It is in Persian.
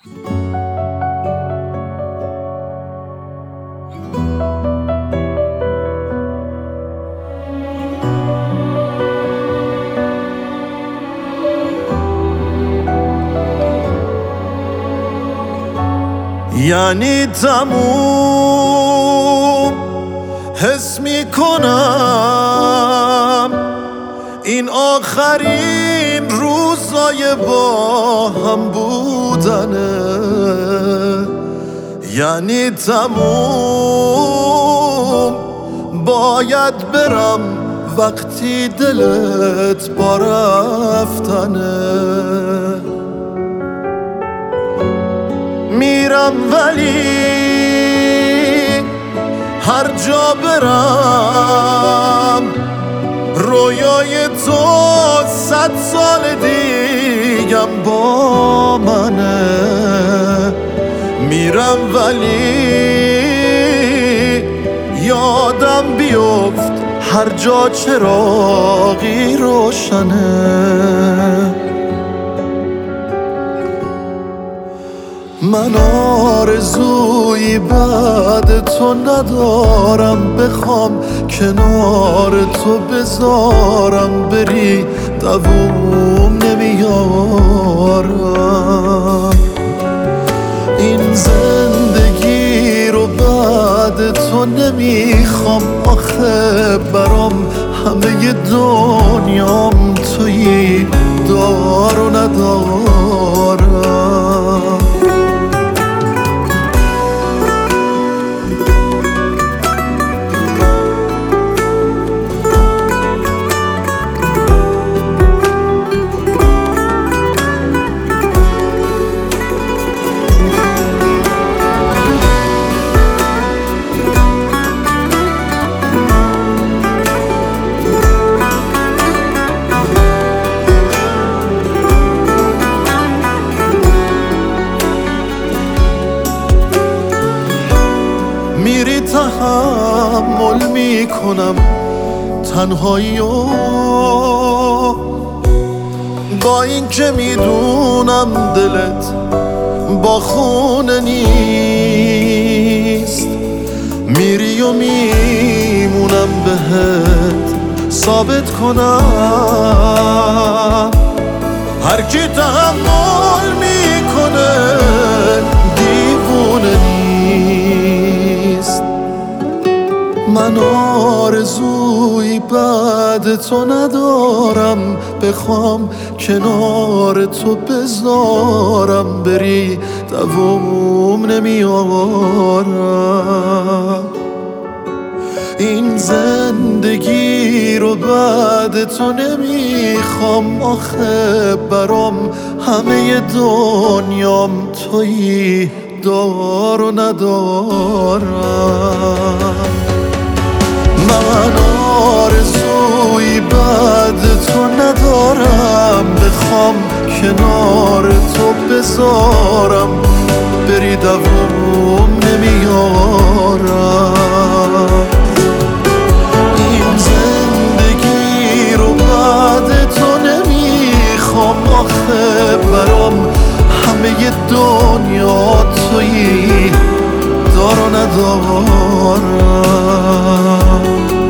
یعنی تموم حس میکنم این آخرین روزای با هم بودنه، یعنی تموم باید برم وقتی دلت با رفتنه. میرم ولی هر جا برم رویای تو 100 سال دیگم با منه. میرم ولی یادم بیفت هر جا چراغی روشنه. من آرزویی بعد تو ندارم، بخوام کنار تو بذارم بری دووم نمیارم. این زندگی رو بعد تو نمیخوام، آخه برام همه دنیام تویی، دار و ندارم. میری تحمل میکنم تنهایی و با این که میدونم دلت با خونه نیست. میری و میمونم بهت ثابت کنم هر کی تحمل میکنه دیوونه نیست. من آرزویی بعد تو ندارم، بخوام کنار تو بذارم بری دووم نمیارم. این زندگی رو بعد تو نمیخوام، آخه برام همه دنیام تویی، دار و ندارم. من آرزویی بعد تو ندارم، بخوام کنار تو بذارم بری دووم نمیارم. این زندگی رو بعد تو نمیخوام، آخه برام همه دنیا تویی، دار و ندارم.